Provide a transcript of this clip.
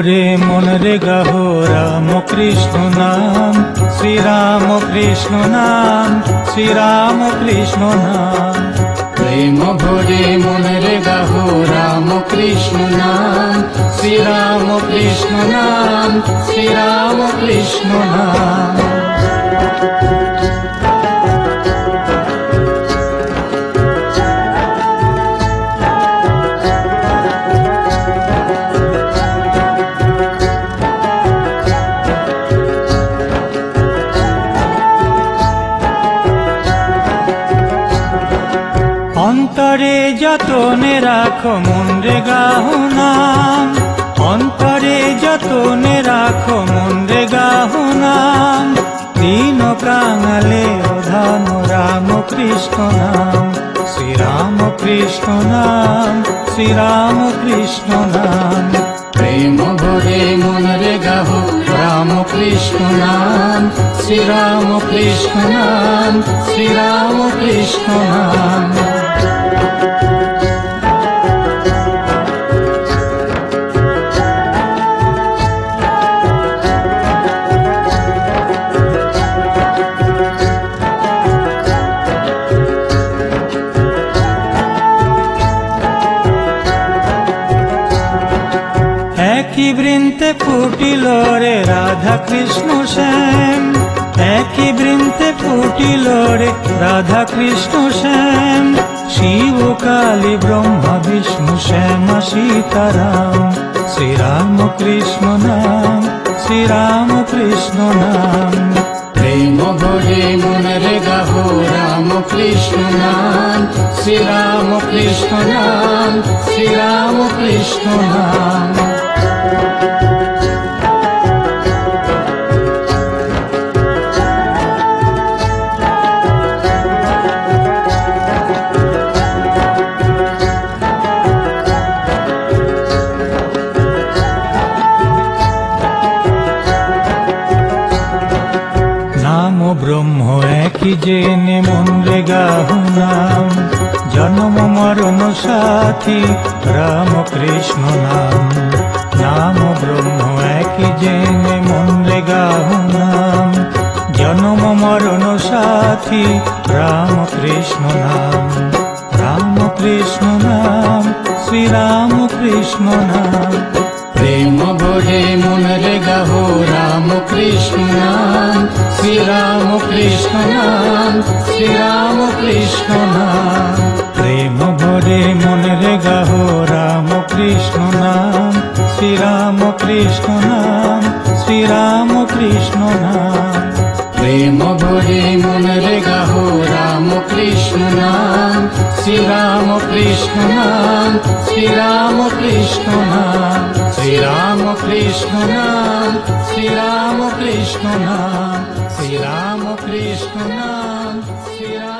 ভরে মন রে গাহো রাম কৃষ্ণ নাম, শ্রী রাম কৃষ্ণ নাম, শ্রী রাম কৃষ্ণ নাম। প্রেম ভরে মন রে গাহো রাম কৃষ্ণ নাম, শ্রী রাম কৃষ্ণ নাম, শ্রী রাম কৃষ্ণ নাম। অন্তরে যতনে রাখো মন রে গাহো নাম, অন্তরে যতনে রাখো মন রে গাহো নাম। দীন কাঙালে অধান রাম কৃষ্ণ নাম, শ্রী রাম কৃষ্ণ নাম, শ্রী রাম কৃষ্ণ নাম। প্রেম ভরে মন রে গাহো রাম কৃষ্ণ নাম, শ্রী রাম কৃষ্ণ নাম, শ্রী রাম কৃষ্ণ নাম। একই বৃন্তে ফুটিল রে রাধা কৃষ্ণ শ্যাম, একই বৃন্তে ফুটিল রে রাধা কৃষ্ণ শ্যাম। শিব কালী ব্রহ্মা বিষ্ণু শ্যামা সীতারাম, শ্রী রাম কৃষ্ণ নাম, শ্রী রাম কৃষ্ণ নাম। প্রেম ভরে মন রে গাহো রাম কৃষ্ণ নাম, শ্রী রাম কৃষ্ণ নাম, শ্রী রাম কৃষ্ণ নাম। নাম ব্রহ্ম একই জেনে মন রে গাহো নাম, জন্ম মরণ সাথী রাম কৃষ্ণ নাম। নাম ব্রহ্ম একই জেনে মন রে গাহো নাম, জন্ম মরণ সাথী রাম কৃষ্ণ নাম। রাম কৃষ্ণ নাম, শ্রী রাম কৃষ্ণ নাম। প্রেম ভরে মন রে গাহো রাম কৃষ্ণ নাম, শ্রী রাম কৃষ্ণ নাম, শ্রী রাম কৃষ্ণ নাম। প্রেম ভরে মন রে গাহো রাম কৃষ্ণ নাম, শ্রী রাম কৃষ্ণ নাম, শ্রী রাম কৃষ্ণ নাম। প্রেম ভরে মন রে গাহো রাম কৃষ্ণ নাম, শ্রী রাম কৃষ্ণ নাম, শ্রী রাম কৃষ্ণ নাম। শ্রী রাম কৃষ্ণ নাম, শ্রী রাম কৃষ্ণ নাম, শ্রী রাম কৃষ্ণ নাম, শ্রী রাম।